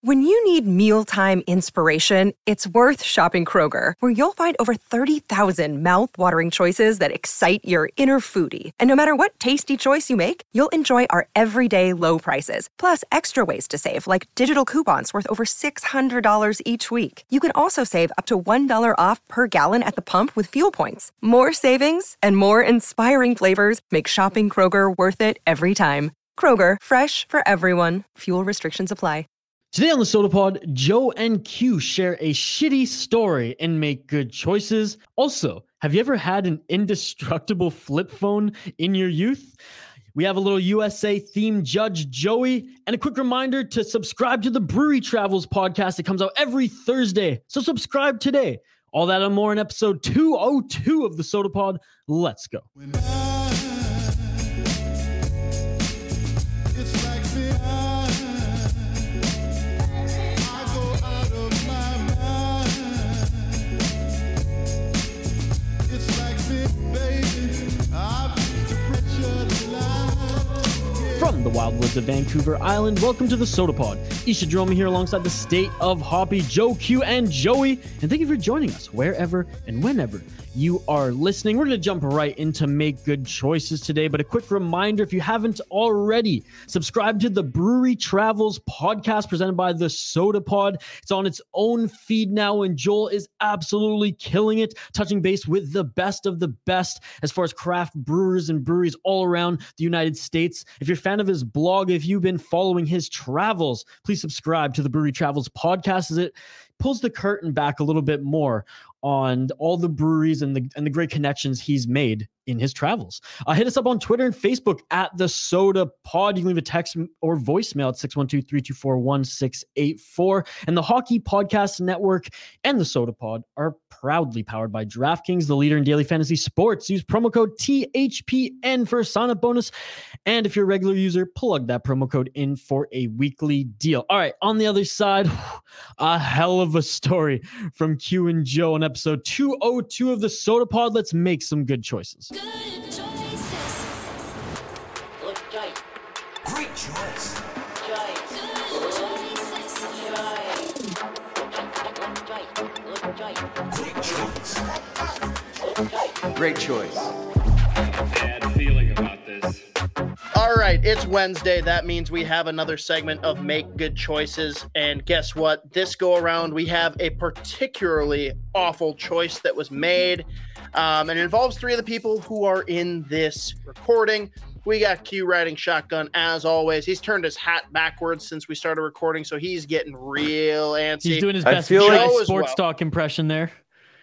When you need mealtime inspiration, it's worth shopping Kroger, where you'll find over 30,000 mouth-watering choices that excite your inner foodie. And no matter what tasty choice you make, you'll enjoy our everyday low prices, plus extra ways to save, like digital coupons worth over $600 each week. You can also save up to $1 off per gallon at the pump with fuel points. More savings and more inspiring flavors make shopping Kroger worth it every time. Kroger, fresh for everyone. Fuel restrictions apply. Today on the Soda Pod, Joe and Q share a shitty story and make good choices. Also, have you ever had an indestructible flip phone in your youth? We have a little USA themed Judge Joey, and a quick reminder to subscribe to the Brewery Travels podcast. It comes out every Thursday, so subscribe today. All that and more in episode 202 of the Soda Pod. Let's go. From the wildwoods of Vancouver Island, welcome to the Soda Pod. Isha Jerome here alongside the state of Hoppy, Joe, Q, and Joey. And thank you for joining us wherever and whenever you are listening. We're going to jump right into Make Good Choices today, but a quick reminder, if you haven't already, subscribe to the Brewery Travels podcast presented by the Soda Pod. It's on its own feed now, and Joel is absolutely killing it, touching base with the best of the best as far as craft brewers and breweries all around the United States. If you're a fan of his blog, if you've been following his travels, please subscribe to the Brewery Travels podcast as it pulls the curtain back a little bit more on all the breweries and the great connections he's made in his travels. Hit us up on Twitter and Facebook at the Soda Pod. You can leave a text or voicemail at 612-324-1684. And the Hockey Podcast Network and the Soda Pod are proudly powered by DraftKings, the leader in daily fantasy sports. Use promo code THPN for a sign-up bonus. And if you're a regular user, plug that promo code in for a weekly deal. All right, on the other side, a hell of a story from Q and Joe on episode 202 of the Soda Pod. Let's make some good choices. Good choices. Look, Jay. Great choice. Jay. Good choices. Great choice. Bad feeling about this. All right, it's Wednesday. That means we have another segment of Make Good Choices. And guess what? This go around, we have a particularly awful choice that was made. And it involves three of the people who are in this recording. We got Q riding shotgun as always. He's turned his hat backwards since we started recording, so he's getting real antsy. He's doing his I best feel like- Joe as sports well. talk impression there.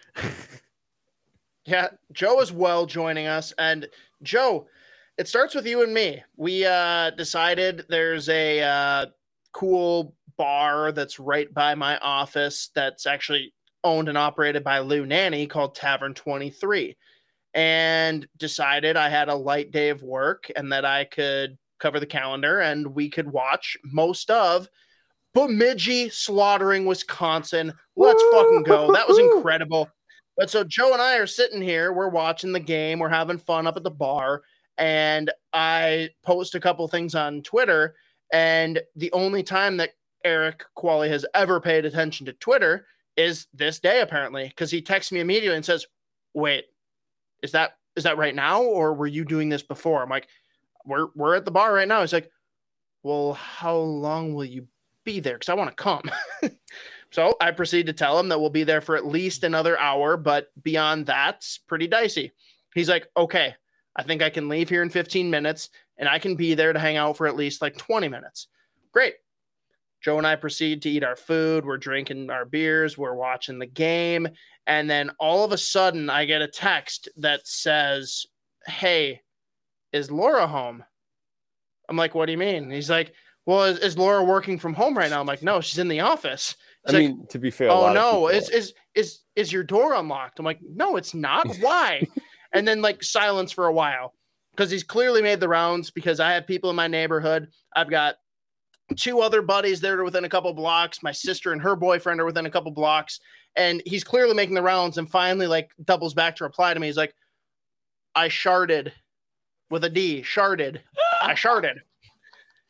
Yeah, Joe as well joining us. And Joe, it starts with you and me. We decided there's a cool bar that's right by my office that's actually owned and operated by Lou Nanny called Tavern 23, and decided I had a light day of work and that I could cover the calendar and we could watch most of Bemidji slaughtering Wisconsin. Let's fucking go. That was incredible. But so Joe and I are sitting here, we're watching the game, we're having fun up at the bar, and I post a couple things on Twitter, and the only time that Eric Qualley has ever paid attention to Twitter is this day, apparently, because he texts me immediately and says, wait, is that right now, or were you doing this before? I'm like, we're at the bar right now. He's like, well, how long will you be there? Because I want to come. So I proceed to tell him that we'll be there for at least another hour, but beyond that's pretty dicey. He's like, okay, I think I can leave here in 15 minutes and I can be there to hang out for at least like 20 minutes. Great. Joe and I proceed to eat our food. We're drinking our beers. We're watching the game. And then all of a sudden I get a text that says, hey, is Laura home? I'm like, what do you mean? And he's like, well, is Laura working from home right now? I'm like, no, she's in the office. I mean, to be fair, Oh no, is your door unlocked? I'm like, no, it's not. Why? And then like silence for a while because he's clearly made the rounds because I have people in my neighborhood. I've got two other buddies that are within a couple blocks. My sister and her boyfriend are within a couple blocks, and he's clearly making the rounds and finally like doubles back to reply to me. He's like, I sharded with a D, sharded. I sharded.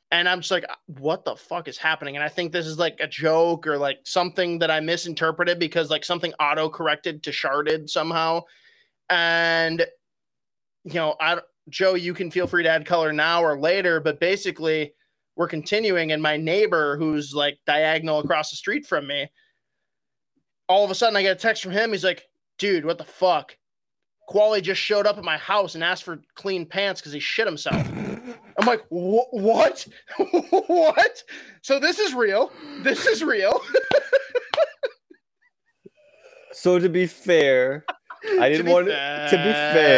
And I'm just like, what the fuck is happening? And I think this is like a joke or like something that I misinterpreted because like something auto corrected to sharded somehow. And, Joe, you can feel free to add color now or later, but basically we're continuing. And my neighbor, who's like diagonal across the street from me, all of a sudden I get a text from him. He's like, dude, what the fuck? Quali just showed up at my house and asked for clean pants because he shit himself. I'm like, what? What? So this is real. This is real. So to be fair, I didn't want to be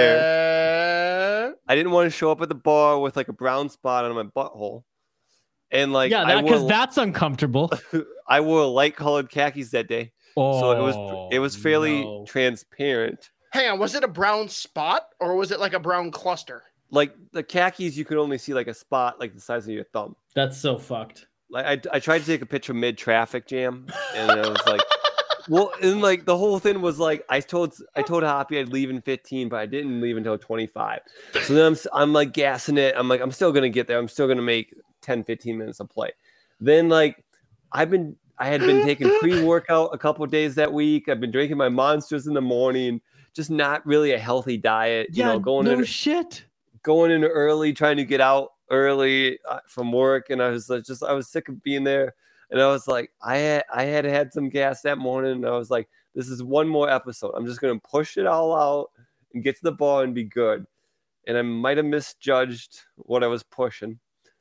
fair. I didn't want to show up at the bar with like a brown spot on my butthole. And like, yeah, because that's uncomfortable. I wore light colored khakis that day. So it was fairly transparent. Hang on, was it a brown spot or was it like a brown cluster? Like the khakis, you could only see like a spot like the size of your thumb. That's so fucked. Like I tried to take a picture mid traffic jam, and I was like, well, and like the whole thing was like I told Hoppy I'd leave in 15, but I didn't leave until 25. So then I'm like gassing it. I'm like, I'm still gonna get there. I'm still gonna make 10-15 minutes of play. Then like I had been taking pre-workout a couple of days that week. I've been drinking my Monsters in the morning. Just not really a healthy diet. Yeah, going in early, trying to get out early from work, and I was sick of being there. And I was like, I had some gas that morning, and I was like, this is one more episode. I'm just gonna push it all out and get to the bar and be good. And I might have misjudged what I was pushing.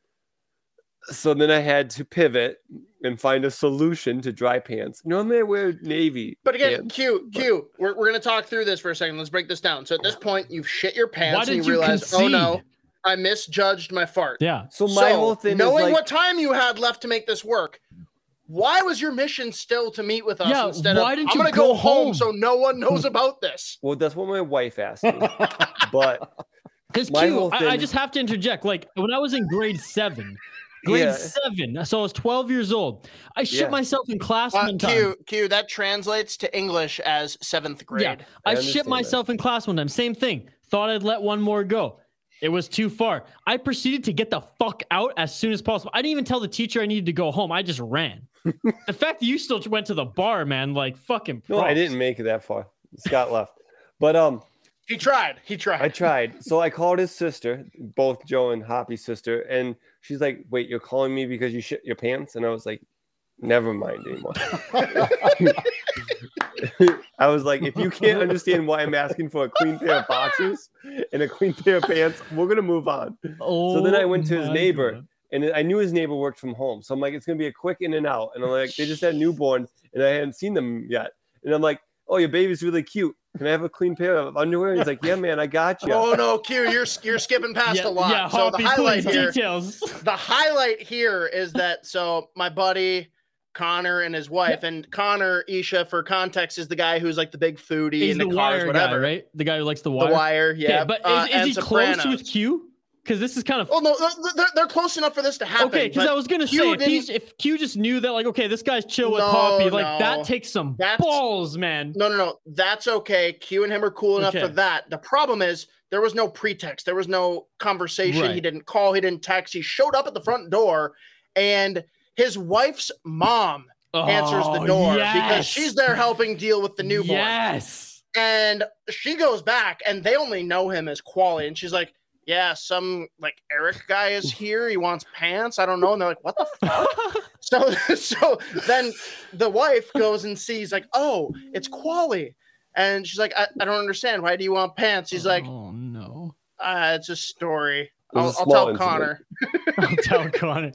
So then I had to pivot and find a solution to dry pants. Normally I wear navy. But again, pants, Q, we're going to talk through this for a second. Let's break this down. So at this point, you've shit your pants. Why did and you you realize, concede? oh no, I misjudged my fart. Yeah. So my whole thing knowing is like, what time you had left to make this work, why was your mission still to meet with us instead of, didn't I'm you going to go home so no one knows about this? well, that's what my wife asked me. But Because my Q, whole thing- I just have to interject. Like when I was in grade 7, so I was 12 years old. I shit myself in class one time. Q, that translates to English as 7th grade. Yeah, I shit myself in class one time. Same thing. Thought I'd let one more go. It was too far. I proceeded to get the fuck out as soon as possible. I didn't even tell the teacher I needed to go home. I just ran. The fact that you still went to the bar, man, like fucking props. No, I didn't make it that far. Scott left. But He tried. I tried. So I called his sister, both Joe and Hoppy's sister, and she's like, wait, you're calling me because you shit your pants? And I was like, never mind anymore. I was like, if you can't understand why I'm asking for a clean pair of boxers and a clean pair of pants, we're going to move on. So then I went to his neighbor, and I knew his neighbor worked from home. So I'm like, it's going to be a quick in and out. And I'm like, they just had newborns, and I hadn't seen them yet. And I'm like, oh, your baby's really cute. Can I have a clean pair of underwear? He's like, yeah, man, I got you. Oh no, Q, you're skipping past a lot. Yeah, so Hoppy, please, details. The highlight here is that my buddy Connor and his wife, and Connor, Isha, for context, is the guy who's like the big foodie He's in the the cars, Wire whatever. guy, right? The guy who likes the Wire. The Wire, yeah. Okay, but is and he close Sopranos. with Q? Because this is kind of... Oh no, they're close enough for this to happen. Okay, because I was gonna say if Q just knew that, like, okay, this guy's chill with Hoppy, like that takes some balls, man. No, that's okay. Q and him are cool enough for that. The problem is there was no pretext, there was no conversation. Right. He didn't call, he didn't text. He showed up at the front door, and his wife's mom answers the door because she's there helping deal with the newborn. Yes, and she goes back, and they only know him as Quali, and she's like, yeah, some like Eric guy is here. He wants pants. I don't know. And they're like, what the fuck? so then the wife goes and sees like, oh, it's Quali. And she's like, I don't understand. Why do you want pants? He's like, oh no, it's a story. I'll tell Connor. I'll tell Connor.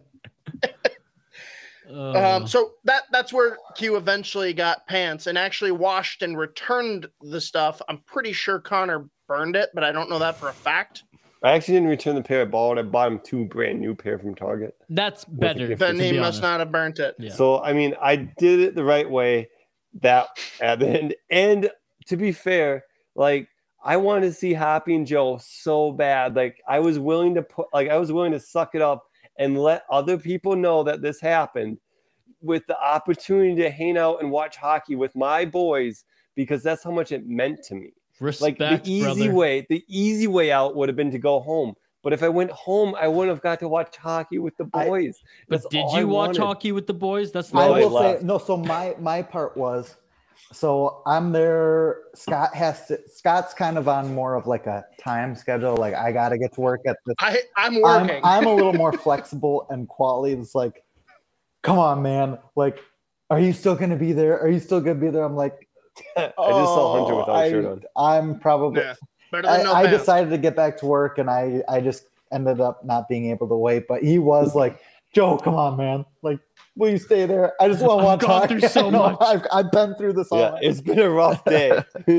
So that's where Q eventually got pants and actually washed and returned the stuff. I'm pretty sure Connor burned it, but I don't know that for a fact. I actually didn't return the pair I bought. I bought him 2 brand new pair from Target. That's better. Then he must not have burnt it. Yeah. So, I mean, I did it the right way that at the end. And to be fair, like, I wanted to see Hoppy and Joe so bad. Like, I was willing to suck it up and let other people know that this happened with the opportunity to hang out and watch hockey with my boys, because that's how much it meant to me. Respect, like the easy way out would have been to go home, But if I went home, I wouldn't have got to watch hockey with the boys. But That's did all I you watch wanted. hockey with the boys? That's the No, I I will say left. no. So my part was, so I'm there. Scott's kind of on more of like a time schedule. Like I got to get to work at this. I'm working. I'm a little more flexible, and quality is like, come on, man. Like, are you still going to be there? Are you still going to be there? I'm like, I just saw Hunter without a shirt on. I'm probably. Yeah. Better than no I pants. decided to get back to work, and I just ended up not being able to wait. But he was like, Joe, come on, man. Like, will you stay there? I just want to watch gone hockey. through so I know, much. I've been through this all. Yeah, it's been a rough day.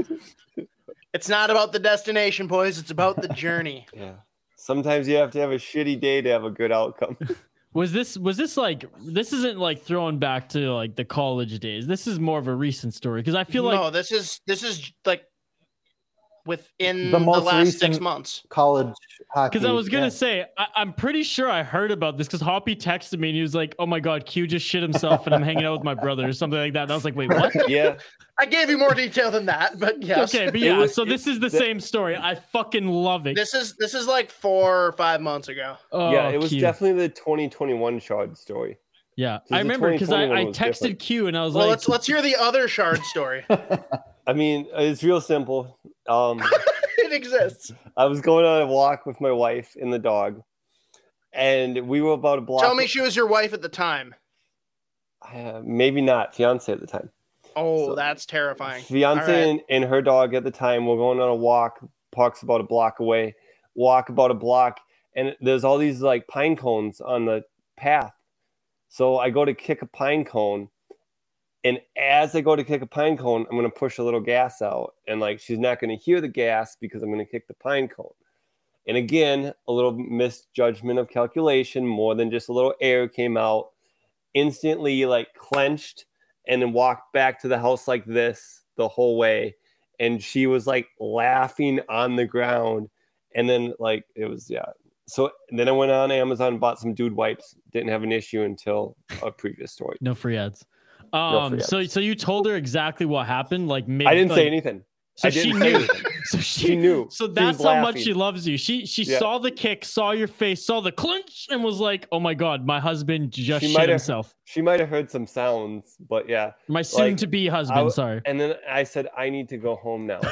It's not about the destination, boys. It's about the journey. Yeah. Sometimes you have to have a shitty day to have a good outcome. Was this like, this isn't like throwing back to like the college days. This is more of a recent story because I feel like No, this is like within The the, most last 6 recent- months. College hockey. because I was gonna yeah. say I'm pretty sure I heard about this because Hoppy texted me and he was like, "Oh my god, Q just shit himself and I'm hanging out with my brother or something like that." And I was like, "Wait, what?" Yeah. I gave you more detail than that, but yes. Okay, but It yeah, was- so this is the same story. I fucking love it. This is like 4 or 5 months ago. Oh, Yeah, it was Q. definitely the 2021 Shard story. Yeah, the I remember because I 2021 was texted different. Q and I was Well, like, let's hear the other shard story. I mean, it's real simple. It exists. I was going on a walk with my wife and the dog, and we were about a block. Tell me she was your wife at the time. Maybe not, fiance at the time. Oh, So- that's terrifying. Fiance All right. and her dog at the time were going on a walk. Park's about a block away. Walk about a block, and there's all these like pine cones on the path. So I go to kick a pine cone, and as I go to kick a pine cone, I'm going to push a little gas out, and like she's not going to hear the gas because I'm going to kick the pine cone. And again, a little misjudgment of calculation, more than just a little air came out. Instantly, like clenched, and then walked back to the house like this the whole way. And she was like laughing on the ground. And then like it was, yeah. So then I went on Amazon and bought some dude wipes. Didn't have an issue until a previous story. no free ads. free ads. So you told her exactly what happened, like maybe I didn't say anything. So I she didn't say knew. anything. So She knew. So She that's was how much laughing. she loves you. She Yeah. saw the kick, saw your face, saw the clinch, and was like, "Oh my god, my husband just She shit might have- himself." She might have heard some sounds, but yeah. My soon-to-be husband. Sorry. And then I said, I need to go home now.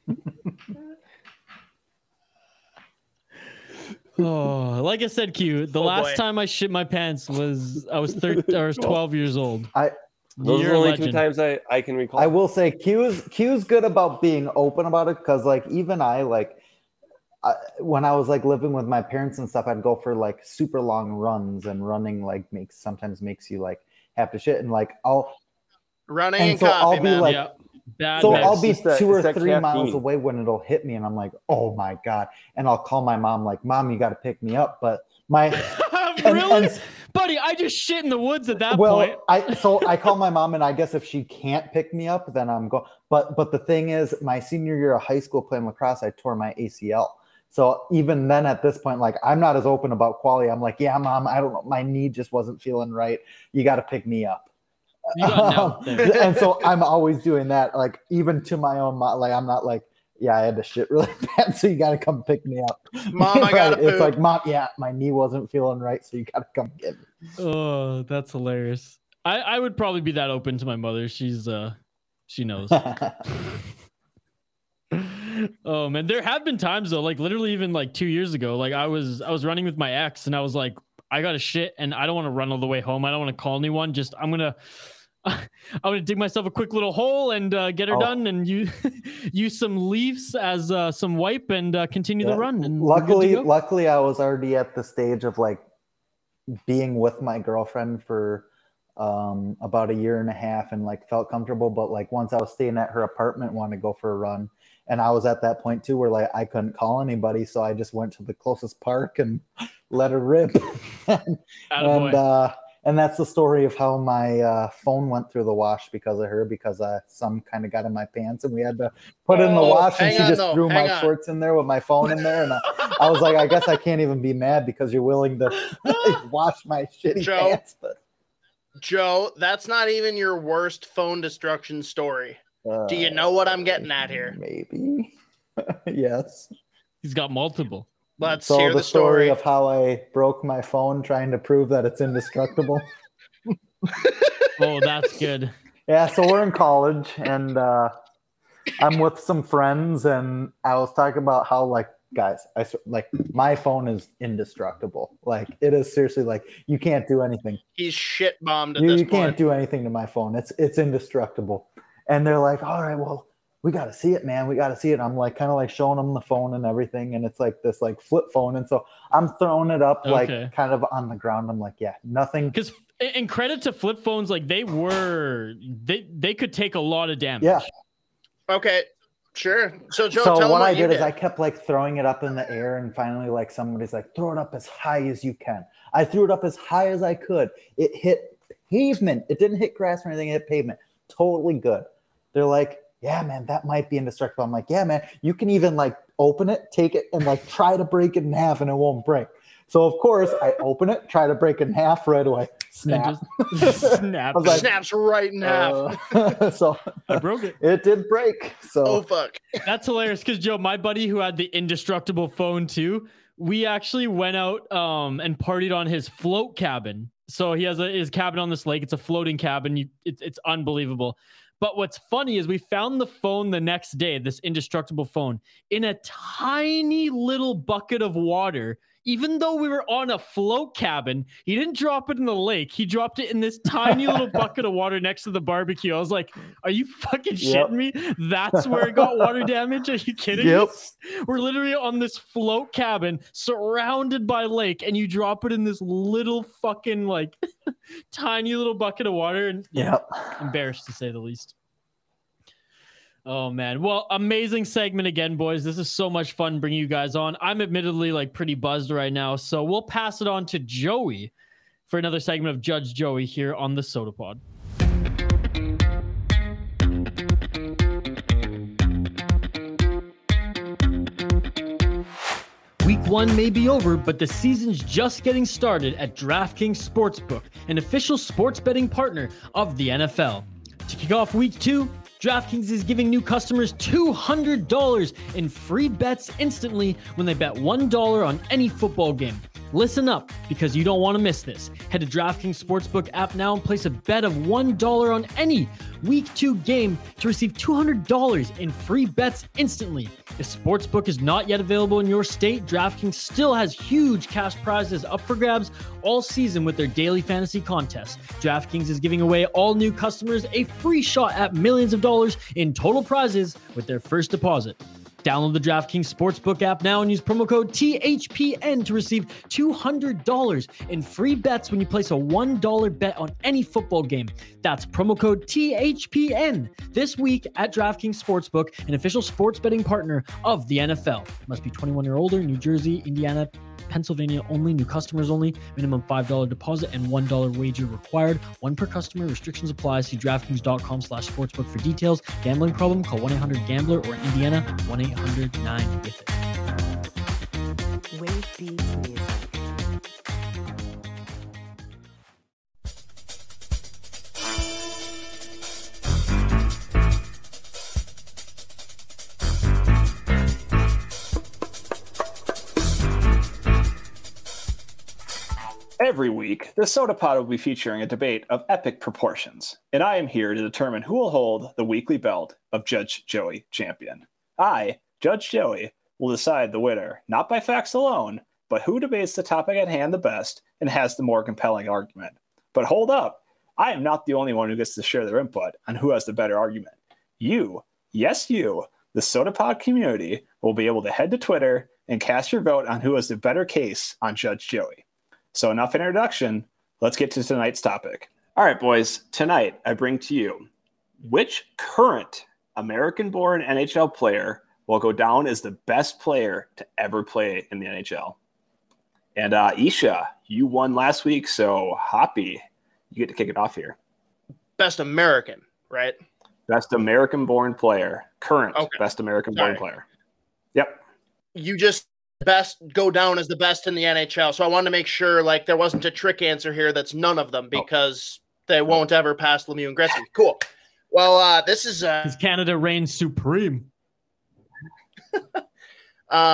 Oh, like I said, Q. The Oh, last boy. time I shit my pants was I was 13 or I was 12 years old. Those You're are a the only legend. 2 times I can recall. I will say Q's good about being open about it because like even when I was like living with my parents and stuff, I'd go for like super long runs, and running like sometimes makes you like have to shit, and like Running And and so coffee, I'll be man. like- Yeah. Bad so mix. I'll be It's just that- 2 or it's that 3 miles caffeine. away when it'll hit me, and I'm like, oh my god, and I'll call my mom like, Mom, you got to pick me up, but my Really? and- Buddy, I just shit in the woods at that well, point. I call my mom, and I guess if she can't pick me up, then I'm going. But the thing is, my senior year of high school playing lacrosse, I tore my ACL. So even then, at this point, like I'm not as open about quality. I'm like, yeah, Mom, I don't know, my knee just wasn't feeling right. You got to pick me up. You got nailed there. And so I'm always doing that, like even to my own mom. Like I'm not like, yeah, I had to shit really bad, so you got to come pick me up. Mom, I gotta It's poop. like, Mom, yeah, my knee wasn't feeling right, so you got to come get me. Oh, that's hilarious. I would probably be that open to my mother. She's she knows. Oh man, there have been times though, like literally even like 2 years ago, like I was running with my ex and I was like, I got to shit and I don't want to run all the way home. I don't want to call anyone. Just I'm gonna dig myself a quick little hole and get her Oh. done and use some leaves as some wipe and continue the Yeah. run. And we're good to go. Luckily, I was already at the stage of like being with my girlfriend for about 1.5 years and like felt comfortable. But like once I was staying at her apartment, wanted to go for a run, and I was at that point too where like I couldn't call anybody, so I just went to the closest park and let her rip. Attaboy. And that's the story of how my phone went through the wash because of her, because some kind of got in my pants and we had to put it in the Oh, wash, and hang she on, just though, threw hang my on. shorts in there with my phone in there. And I was like, I guess I can't even be mad because you're willing to wash my shitty Joe. pants. But, Joe, that's not even your worst phone destruction story. Do you know what I'm getting at here? Maybe. Yes. He's got multiple. Let's So hear the the story. of how I broke my phone trying to prove that it's indestructible. Oh, that's good. Yeah, so we're in college, and I'm with some friends, and I was talking about how, like, guys, like my phone is indestructible. Like, it is seriously like you can't do anything. He's shit bombed at You, this you can't point. do anything to my phone. It's indestructible. And they're like, all right, well, we got to see it, man. We got to see it. I'm like kind of like showing them the phone and everything, and it's like this like flip phone, and so I'm throwing it up like Okay. kind of on the ground. I'm like, yeah, nothing. Because in credit to flip phones, like they could take a lot of damage. Yeah. Okay, sure. So Joe, So tell what him I you did is I kept like throwing it up in the air, and finally like somebody's like, throw it up as high as you can. I threw it up as high as I could. It hit pavement. It didn't hit grass or anything. It hit pavement. Totally good. They're like, yeah, man, that might be indestructible. I'm like, yeah, man, you can even like open it, take it, and like try to break it in half, and it won't break. So of course I open it, try to break it in half right away. Snap. Just snap. I was like, snaps right in half. So I broke it. it did break. So Oh fuck. That's hilarious because Joe, my buddy who had the indestructible phone too, we actually went out and partied on his float cabin. So he has his cabin on this lake. It's a floating cabin. It's unbelievable. But what's funny is we found the phone the next day, this indestructible phone, in a tiny little bucket of water. Even though we were on a float cabin, he didn't drop it in the lake. He dropped it in this tiny little bucket of water next to the barbecue. I was like, are you fucking Yep. shitting me? That's where it got water damage? Are you kidding Yep. me? We're literally on this float cabin surrounded by lake, and you drop it in this little fucking like tiny little bucket of water. And yeah. embarrassed to say the least. Oh man. Well, amazing segment again, boys. This is so much fun bringing you guys on. I'm admittedly like pretty buzzed right now, so we'll pass it on to Joey for another segment of Judge Joey here on the Soda Pod. Week 1 may be over, but the season's just getting started at DraftKings Sportsbook, an official sports betting partner of the NFL. To kick off Week 2, DraftKings is giving new customers $200 in free bets instantly when they bet $1 on any football game. Listen up, because you don't want to miss this. Head to DraftKings Sportsbook app now and place a bet of $1 on any Week 2 game to receive $200 in free bets instantly. If Sportsbook is not yet available in your state, DraftKings still has huge cash prizes up for grabs all season with their daily fantasy contest. DraftKings is giving away all new customers a free shot at millions of dollars in total prizes with their first deposit. Download the DraftKings Sportsbook app now and use promo code THPN to receive $200 in free bets when you place a $1 bet on any football game. That's promo code THPN this week at DraftKings Sportsbook, an official sports betting partner of the NFL. Must be 21 or older, New Jersey, Indiana, Pennsylvania only, new customers only, minimum $5 deposit and $1 wager required. One per customer, restrictions apply. See DraftKings.com/sportsbook for details. Gambling problem? Call 1-800-GAMBLER or in Indiana, 1-800-9-WITH-IT. Wave Beats Music. Every week, the Soda Pod will be featuring a debate of epic proportions, and I am here to determine who will hold the weekly belt of Judge Joey Champion. I, Judge Joey, will decide the winner, not by facts alone, but who debates the topic at hand the best and has the more compelling argument. But hold up, I am not the only one who gets to share their input on who has the better argument. You, yes you, the Soda Pod community, will be able to head to Twitter and cast your vote on who has the better case on Judge Joey. So enough introduction, let's get to tonight's topic. All right, boys, tonight I bring to you, which current American-born NHL player will go down as the best player to ever play in the NHL? And Isha, you won last week, so Hoppy, you get to kick it off here. Best American, right? Best American-born player, current best American-born player. Yep. You just best go down as the best in the NHL. So I wanted to make sure like there wasn't a trick answer here that's none of them because they won't ever pass Lemieux and Gretzky. Cool. Well, this is Canada reigns supreme.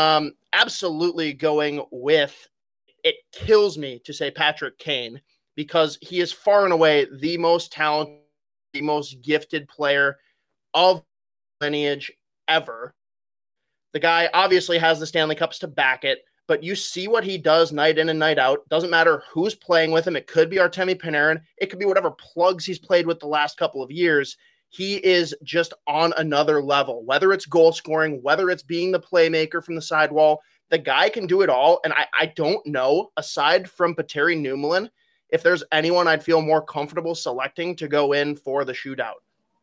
absolutely going with, it kills me to say Patrick Kane, because he is far and away the most talented, the most gifted player of lineage ever. The guy obviously has the Stanley Cups to back it, but you see what he does night in and night out. Doesn't matter who's playing with him. It could be Artemi Panarin. It could be whatever plugs he's played with the last couple of years. He is just on another level, whether it's goal scoring, whether it's being the playmaker from the sidewall. The guy can do it all. And I don't know, aside from Petteri Nummelin, if there's anyone I'd feel more comfortable selecting to go in for the shootout.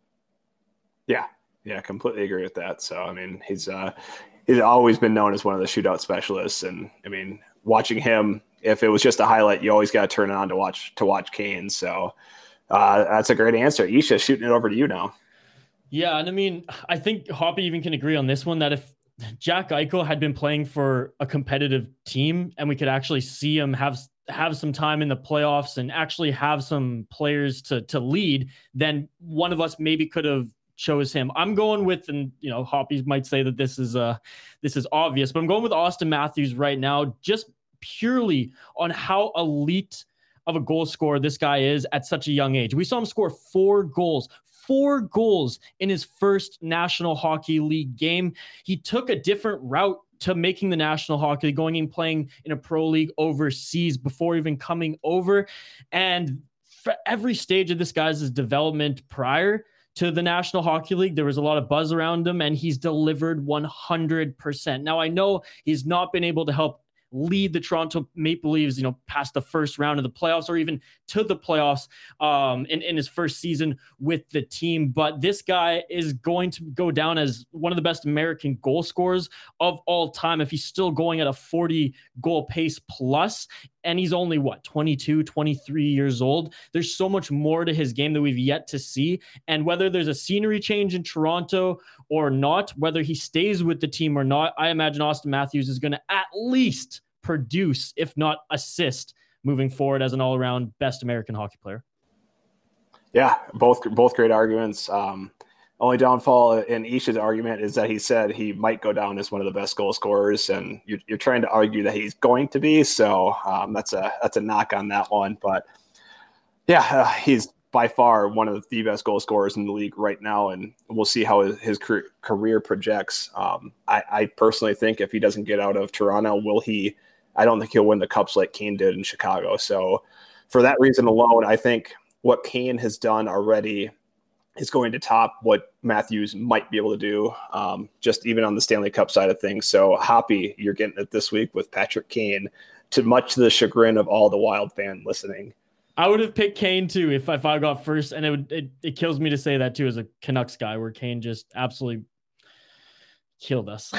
Yeah, completely agree with that. So, I mean, he's always been known as one of the shootout specialists. And I mean, watching him, if it was just a highlight, you always got to turn it on to watch Kane. So that's a great answer. Isha, shooting it over to you now. Yeah, and I mean, I think Hoppy even can agree on this one, that if Jack Eichel had been playing for a competitive team and we could actually see him have some time in the playoffs and actually have some players to lead, then one of us maybe could have chose him. I'm going with, and you know, Hoppy might say that this is obvious, but I'm going with Auston Matthews right now, just purely on how elite of a goal scorer this guy is at such a young age. We saw him score 4 goals in his first National Hockey League game. He took a different route to making the National Hockey League, going and playing in a pro league overseas before even coming over. And for every stage of this guy's development prior to the National Hockey League, there was a lot of buzz around him, and he's delivered 100%. Now, I know he's not been able to help lead the Toronto Maple Leafs, you know, past the first round of the playoffs or even to the playoffs in his first season with the team. But this guy is going to go down as one of the best American goal scorers of all time if he's still going at a 40 goal pace plus. And he's only, 22, 23 years old. There's so much more to his game that we've yet to see. And whether there's a scenery change in Toronto or not, whether he stays with the team or not, I imagine Auston Matthews is going to at least produce, if not assist, moving forward as an all-around best American hockey player. Yeah, both great arguments. Only downfall in Isha's argument is that he said he might go down as one of the best goal scorers, and you're trying to argue that he's going to be. So that's a knock on that one. But yeah, he's by far one of the best goal scorers in the league right now, and we'll see how his career projects. I personally think if he doesn't get out of Toronto, I don't think he'll win the Cups like Kane did in Chicago. So for that reason alone, I think what Kane has done already is going to top what Matthews might be able to do, just even on the Stanley Cup side of things. So Hoppy, you're getting it this week with Patrick Kane, to much the chagrin of all the Wild fan listening. I would have picked Kane too if I got first, and it kills me to say that too as a Canucks guy, where Kane just absolutely killed us.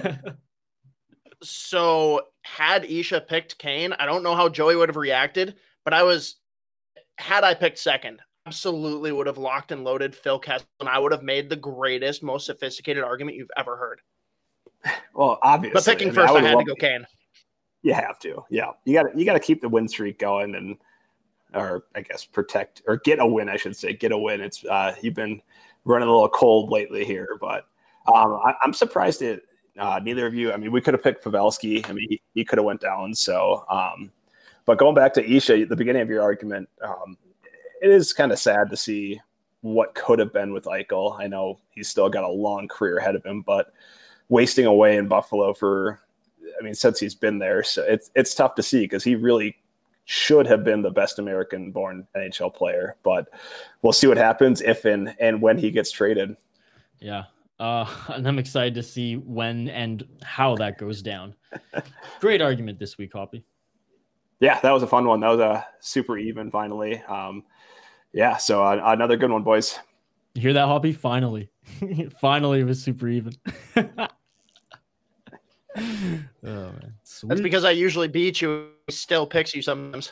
So had Isha picked Kane, I don't know how Joey would have reacted, but had I picked second, absolutely would have locked and loaded Phil Kessel, and I would have made the greatest, most sophisticated argument you've ever heard. Well, obviously. But picking first, I had to go Kane. You have to. Yeah. You got to keep the win streak going or I guess protect or get a win, I should say. Get a win. It's you've been running a little cold lately here, but I'm surprised that neither of you, I mean, we could have picked Pavelski. I mean, he could have went down. So, but going back to Isha, at the beginning of your argument, it is kind of sad to see what could have been with Eichel. I know he's still got a long career ahead of him, but wasting away in Buffalo since he's been there, so it's tough to see because he really should have been the best American-born NHL player. But we'll see what happens if and when he gets traded. Yeah, and I'm excited to see when and how that goes down. Great argument this week, Hoppy. Yeah, that was a fun one. That was a super even finally. Yeah, so another good one, boys. You hear that, Hoppy? Finally. Finally, it was super even. Oh, man. Sweet. That's because I usually beat you. He still picks you sometimes.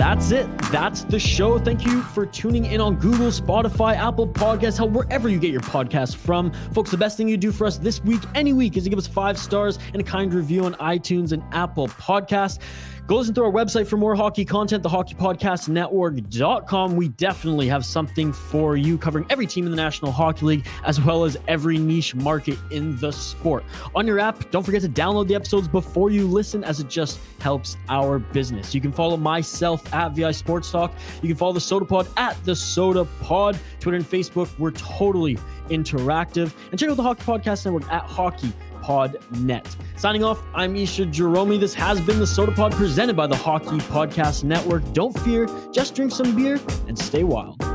that's it. That's the show. Thank you for tuning in on Google, Spotify, Apple Podcasts, hell, wherever you get your podcasts from. Folks, the best thing you do for us this week, any week, is to give us 5 stars and a kind review on iTunes and Apple Podcasts. Go listen to our website for more hockey content, thehockeypodcastnetwork.com. We definitely have something for you covering every team in the National Hockey League, as well as every niche market in the sport. On your app, don't forget to download the episodes before you listen, as it just helps our business. You can follow myself at VI Sports Talk. You can follow the Soda Pod at the Soda Pod. Twitter and Facebook, we're totally interactive. And check out the Hockey Podcast Network at HockeyPodNet. Signing off, I'm Isha Jerome. This has been the Soda Pod presented by the Hockey Podcast Network. Don't fear, just drink some beer and stay wild.